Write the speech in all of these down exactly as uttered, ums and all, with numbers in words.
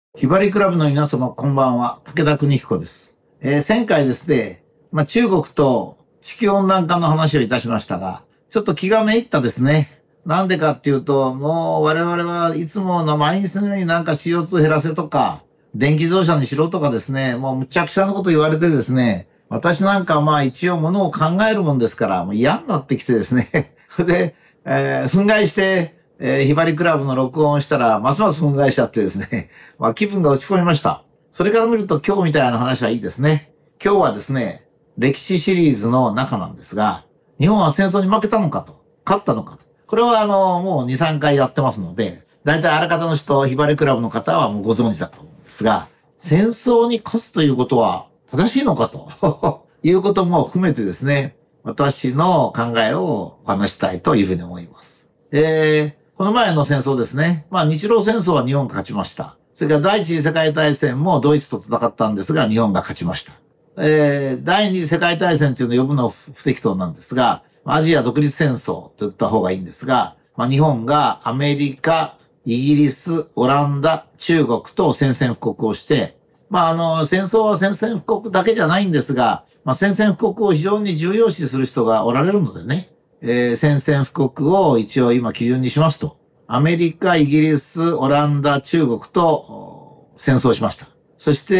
ひばりクラブの皆様、こんばんは。武田邦彦です。えー、前回ですね、まあ、中国と地球温暖化の話をいたしましたが、ちょっと気がめいったですね。なんでかっていうと、もう我々はいつもの毎日のようになんか シーオーツー 減らせとか、電気自動車にしろとかですね、もうむちゃくちゃなこと言われてですね、私なんかまあ一応ものを考えるもんですから、もう嫌になってきてですね。それで、えー、憤慨して、えー、ひばりクラブの録音をしたら、ますます憤慨しちゃってですね、まあ気分が落ち込みました。それから見ると今日みたいな話はいいですね。今日はですね、歴史シリーズの中なんですが、日本は戦争に負けたのかと、勝ったのかと。これはあの、もうに、さんかいやってますので、大体あらかたの人、ひばりクラブの方はもうご存知だと思うんですが、戦争に勝つということは正しいのかということも含めてですね、私の考えをお話したいというふうに思います。えー、この前の戦争ですね。まあ日露戦争は日本が勝ちました。それから第一次世界大戦もドイツと戦ったんですが、日本が勝ちました。えー、第二次世界大戦というのを呼ぶのは不適当なんですが、アジア独立戦争と言った方がいいんですが、まあ日本がアメリカ、イギリス、オランダ、中国と宣戦布告をして、まああの、戦争は宣戦布告だけじゃないんですが、まあ宣戦布告を非常に重要視する人がおられるのでね、えー、宣戦布告を一応今基準にしますと。アメリカ、イギリス、オランダ、中国と戦争しました。そして、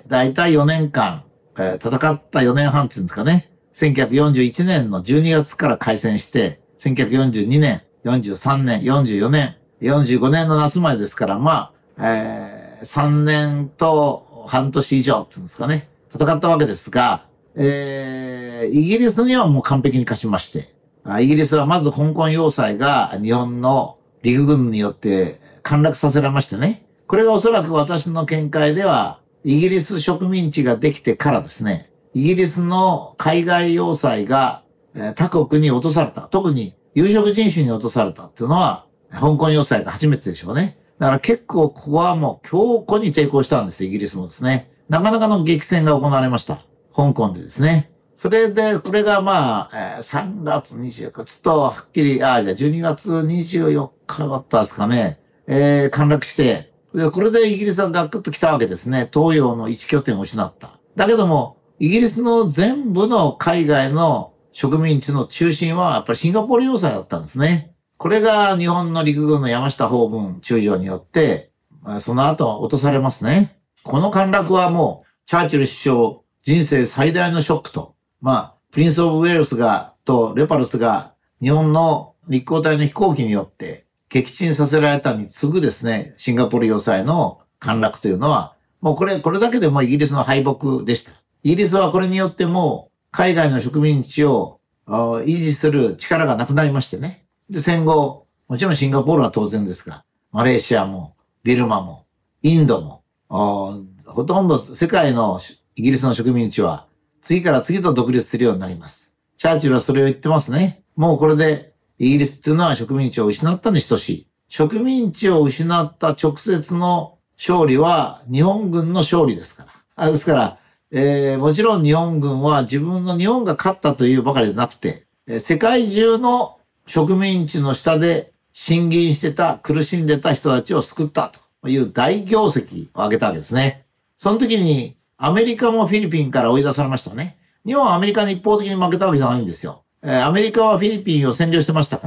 だいたいよねんかん、えー、戦ったよねんはんっていうんですかね。せんきゅうひゃくよんじゅういちねんのじゅうにがつから開戦して、せんきゅうひゃくよんじゅうにねん、よんじゅうさんねん、よんじゅうよねん、よんじゅうごねんの夏までですから、まあ、えー、さんねんと半年以上っていうんですかね。戦ったわけですが、えー、イギリスにはもう完璧に勝ちまして、イギリスはまず香港要塞が日本の陸軍によって陥落させられましてね。これがおそらく私の見解では、イギリス植民地ができてからですね、イギリスの海外要塞が他国に落とされた。特に有色人種に落とされたっていうのは、香港要塞が初めてでしょうね。だから結構ここはもう強固に抵抗したんです、イギリスもですね。なかなかの激戦が行われました。香港でですね。それで、これがまあ、さんがつにじゅうよっか、ちょっとはっきり、ああ、じゃあじゅうにがつにじゅうよっかだったですかね。えー、陥落して、で、これでイギリスはガクッと来たわけですね。東洋の一拠点を失った。だけども、イギリスの全部の海外の植民地の中心はやっぱりシンガポール要塞だったんですね。これが日本の陸軍の山下法文中将によって、その後落とされますね。この陥落はもう、チャーチル首相、人生最大のショックと、まあ、プリンスオブウェールスが、とレパルスが日本の陸航隊の飛行機によって撃沈させられたに次ぐですね、シンガポール要塞の陥落というのは、もうこれ、これだけでもイギリスの敗北でした。イギリスはこれによってもう海外の植民地を維持する力がなくなりましてね。で、戦後、もちろんシンガポールは当然ですが、マレーシアも、ビルマも、インドも、ほとんど世界のイギリスの植民地は次から次と独立するようになります。チャーチルはそれを言ってますね。もうこれでイギリスっていうのは植民地を失ったに等しい。植民地を失った直接の勝利は日本軍の勝利ですから。あですから、えー、もちろん日本軍は自分の日本が勝ったというばかりでなくて、世界中の植民地の下で呻吟してた、苦しんでた人たちを救ったという大業績を挙げたわけですね。その時にアメリカもフィリピンから追い出されましたね。日本はアメリカに一方的に負けたわけじゃないんですよ。えー、アメリカはフィリピンを占領してましたから。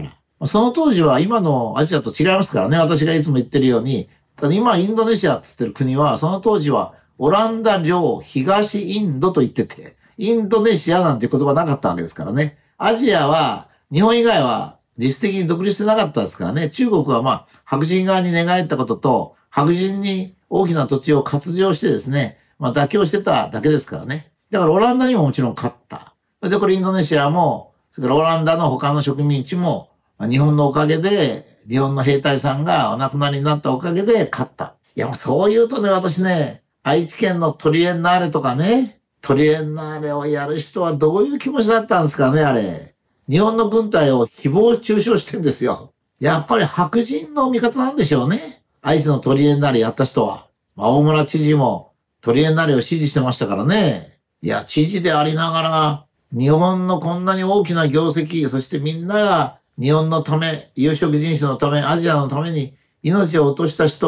その当時は今のアジアと違いますからね。私がいつも言ってるように。ただ今インドネシアって言ってる国は、その当時はオランダ領東インドと言ってて、インドネシアなんて言葉なかったわけですからね。アジアは、日本以外は実質的に独立してなかったですからね。中国はまあ、白人側に寝返ったことと、白人に大きな土地を割譲してですね、まあ妥協してただけですからね。だからオランダにももちろん勝った。で、これインドネシアも、それからオランダの他の植民地も、日本のおかげで、日本の兵隊さんがお亡くなりになったおかげで勝った。いや、そう言うとね、私ね、愛知県のトリエンナーレとかね、トリエンナーレをやる人はどういう気持ちだったんですかね、あれ。日本の軍隊を誹謗中傷してんですよ。やっぱり白人の味方なんでしょうね。愛知のトリエンナーレやった人は。まあ、大村知事もトリエンナーレを支持してましたからね。いや、知事でありながら、日本のこんなに大きな業績、そしてみんなが日本のため、有色人種のため、アジアのために命を落とした人を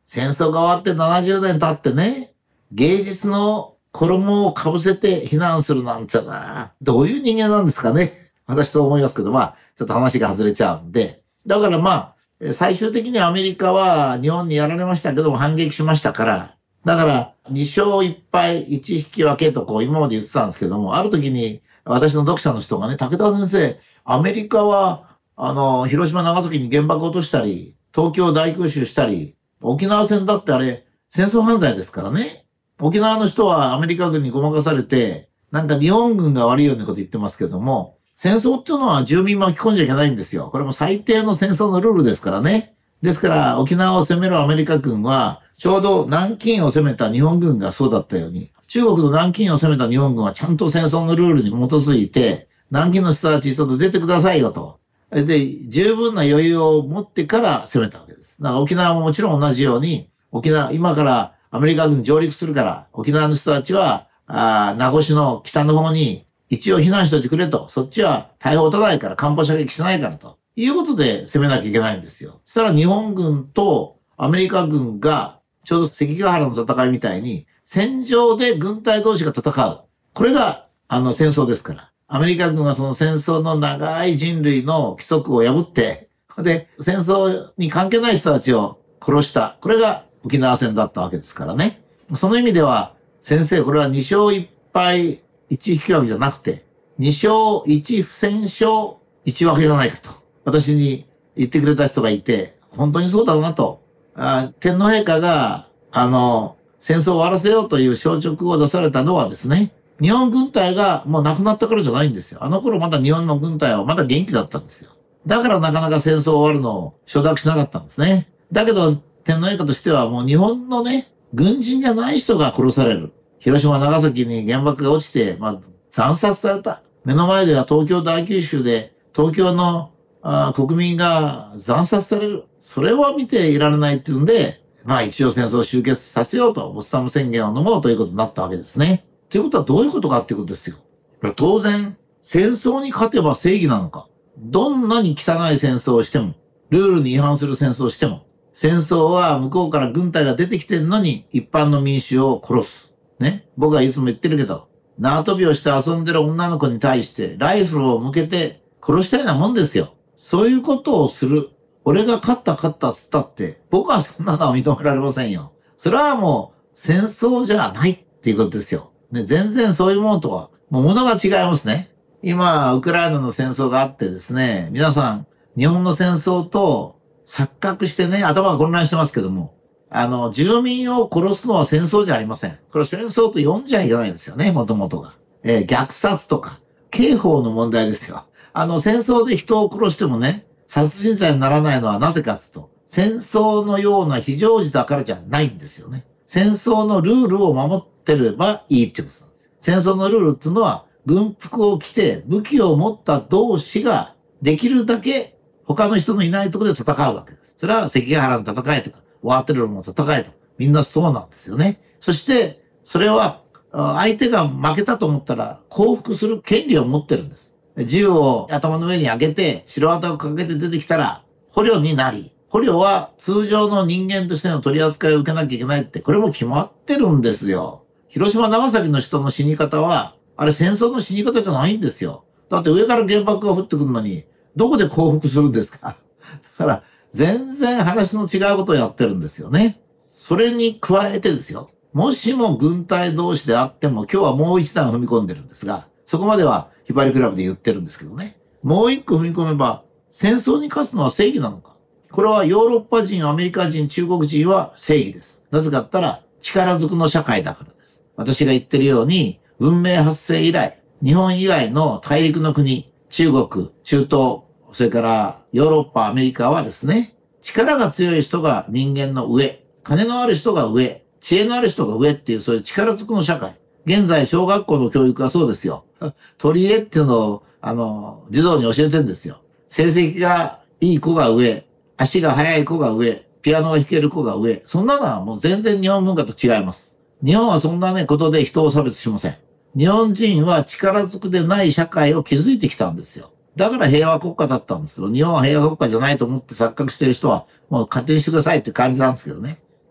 戦争が終わってななじゅうねん経ってね、芸術の衣をかぶせて非難するなんてな、どういう人間なんですかね。私と思いますけど、まあ、ちょっと話が外れちゃうんで。だからまあ、最終的にアメリカは日本にやられましたけども反撃しましたから、だからに勝いっ敗いち引き分けとこう今まで言ってたんですけども、ある時に私の読者の人がね、武田先生、アメリカはあの、広島長崎に原爆落としたり、東京大空襲したり、沖縄戦だってあれ戦争犯罪ですからね。沖縄の人はアメリカ軍にごまかされて、なんか日本軍が悪いようなこと言ってますけども、戦争っていうのは住民巻き込んじゃいけないんですよ。これも最低の戦争のルールですからね。ですから沖縄を攻めるアメリカ軍は、ちょうど南京を攻めた日本軍がそうだったように、中国の南京を攻めた日本軍はちゃんと戦争のルールに基づいて、南京の人たちちょっと出てくださいよと。で、十分な余裕を持ってから攻めたわけです。だから沖縄ももちろん同じように、沖縄、今からアメリカ軍上陸するから、沖縄の人たちは、あ名護市の北の方に一応避難しといてくれと。そっちは大砲撃たないから、艦砲射撃しないからと。いうことで攻めなきゃいけないんですよ。そしたら日本軍とアメリカ軍が、ちょうど関ヶ原の戦いみたいに、戦場で軍隊同士が戦う。これが、あの、戦争ですから。アメリカ軍はその戦争の長い人類の規則を破って、で、戦争に関係ない人たちを殺した。これが沖縄戦だったわけですからね。その意味では、先生、これはに勝いっ敗いち引き分けじゃなくて、に勝いち不戦勝いち分けじゃないかと。私に言ってくれた人がいて、本当にそうだなと。あ天皇陛下が、あの、戦争を終わらせようという消直を出されたのはですね、日本軍隊がもうなくなったからじゃないんですよ。あの頃まだ日本の軍隊はまだ元気だったんですよ。だからなかなか戦争終わるのを承諾しなかったんですね。だけど天皇陛下としてはもう日本のね、軍人じゃない人が殺される。広島長崎に原爆が落ちて、まあ、惨殺された。目の前では東京大空襲で東京のあ国民が惨殺される。それは見ていられないっていうんで、まあ一応戦争を終結させようと、ボツダム宣言を飲もうということになったわけですね。ということはどういうことかっていうことですよ。当然、戦争に勝てば正義なのか。どんなに汚い戦争をしても、ルールに違反する戦争をしても、戦争は向こうから軍隊が出てきてんのに一般の民衆を殺す。ね。僕はいつも言ってるけど、縄跳びをして遊んでる女の子に対してライフルを向けて殺したようなもんですよ。そういうことをする。俺が勝った勝ったっつったって、僕はそんなのは認められませんよ。それはもう戦争じゃないっていうことですよ。ね、全然そういうものとは、もう物が違いますね。今、ウクライナの戦争があってですね、皆さん、日本の戦争と錯覚してね、頭が混乱してますけども、あの、住民を殺すのは戦争じゃありません。これは戦争と呼んじゃいけないんですよね、もともとが。えー、虐殺とか、刑法の問題ですよ。あの、戦争で人を殺してもね、殺人罪にならないのはなぜかつと、戦争のような非常時だからじゃないんですよね。戦争のルールを守ってればいいってことなんですよ。戦争のルールっていうのは、軍服を着て武器を持った同士ができるだけ他の人のいないところで戦うわけです。それは関ヶ原の戦いとか、ワーテルロの戦いとか、みんなそうなんですよね。そして、それは、相手が負けたと思ったら降伏する権利を持ってるんです。銃を頭の上に上げて、白旗をかけて出てきたら、捕虜になり、捕虜は通常の人間としての取り扱いを受けなきゃいけないって、これも決まってるんですよ。広島、長崎の人の死に方は、あれ戦争の死に方じゃないんですよ。だって上から原爆が降ってくるのに、どこで降伏するんですか？だから、全然話の違うことをやってるんですよね。それに加えてですよ。もしも軍隊同士であっても、今日はもう一段踏み込んでるんですが、そこまではひばりクラブで言ってるんですけどね。もう一個踏み込めば、戦争に勝つのは正義なのか。これはヨーロッパ人、アメリカ人、中国人は正義です。なぜかって言ったら、力ずくの社会だからです。私が言ってるように、文明発生以来、日本以外の大陸の国、中国、中東、それからヨーロッパ、アメリカはですね、力が強い人が人間の上、金のある人が上、知恵のある人が上っていう、そういう力ずくの社会。現在、小学校の教育はそうですよ。取り柄っていうのを、あの、児童に教えてるんですよ。成績がいい子が上、足が速い子が上、ピアノが弾ける子が上。そんなのはもう全然日本文化と違います。日本はそんなね、ことで人を差別しません。日本人は力ずくでない社会を築いてきたんですよ。だから平和国家だったんですよ。日本は平和国家じゃないと思って錯覚してる人は、もう勝手にしてくださいって感じなんですけどね。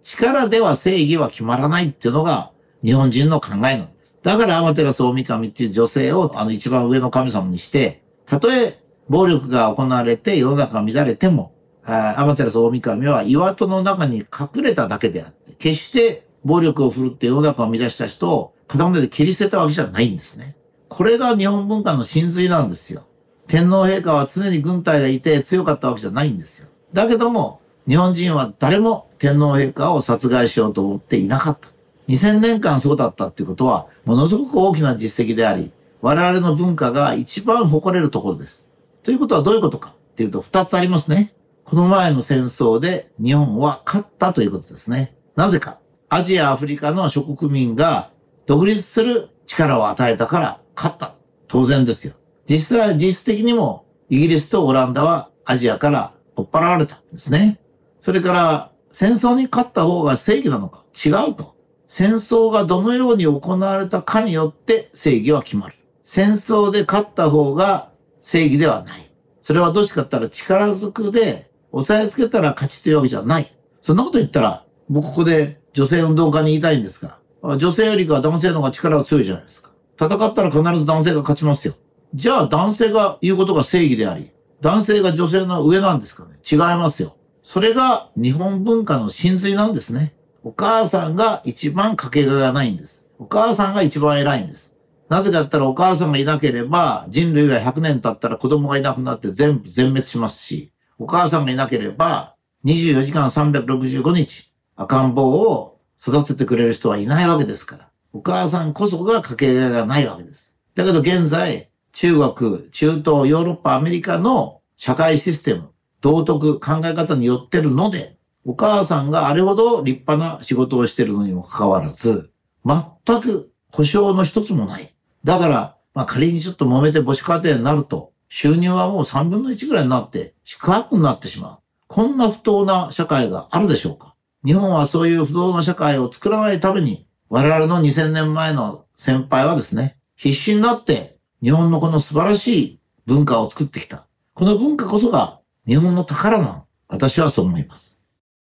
力では正義は決まらないっていうのが日本人の考えなんです。だから天照大神っていう女性をあの一番上の神様にして、たとえ暴力が行われて世の中が乱れても、天照大神は岩戸の中に隠れただけであって、決して暴力を振るって世の中を乱した人を片手で切り捨てたわけじゃないんですね。これが日本文化の真髄なんですよ。天皇陛下は常に軍隊がいて強かったわけじゃないんですよ。だけども、日本人は誰も天皇陛下を殺害しようと思っていなかった。にせんねんかんそうだったっていうことは、ものすごく大きな実績であり、我々の文化が一番誇れるところです。ということはどういうことかっていうと二つありますね。この前の戦争で日本は勝ったということですね。なぜか。アジア、アフリカの諸国民が独立する力を与えたから勝った。当然ですよ。実際、実質的にもイギリスとオランダはアジアから追っ払われたんですね。それから戦争に勝った方が正義なのか違うと。戦争がどのように行われたかによって正義は決まる。戦争で勝った方が正義ではない。それはどっちかって言ったら力ずくで押さえつけたら勝ちというわけじゃない。そんなこと言ったら僕ここで女性運動家に言いたいんですが、女性よりかは男性の方が力が強いじゃないですか。戦ったら必ず男性が勝ちますよ。じゃあ男性が言うことが正義であり、男性が女性の上なんですかね。違いますよ。それが日本文化の真髄なんですね。お母さんが一番かけがえがないんです。お母さんが一番偉いんです。なぜかって言ったらお母さんがいなければ人類がひゃくねん経ったら子供がいなくなって全部全滅しますし、お母さんがいなければにじゅうよじかんさんびゃくろくじゅうごにち赤ん坊を育ててくれる人はいないわけですから。お母さんこそがかけがえがないわけです。だけど現在、中国、中東、ヨーロッパ、アメリカの社会システム、道徳、考え方によってるので、お母さんがあれほど立派な仕事をしてるのにもかかわらず、全く保障の一つもない。だから、まあ仮にちょっと揉めて母子家庭になると、収入はもうさんぶんのいちぐらいになって、宿泊になってしまう。こんな不当な社会があるでしょうか。日本はそういう不当な社会を作らないために、我々のにせんねんまえの先輩はですね、必死になって日本のこの素晴らしい文化を作ってきた。この文化こそが日本の宝なの。私はそう思います。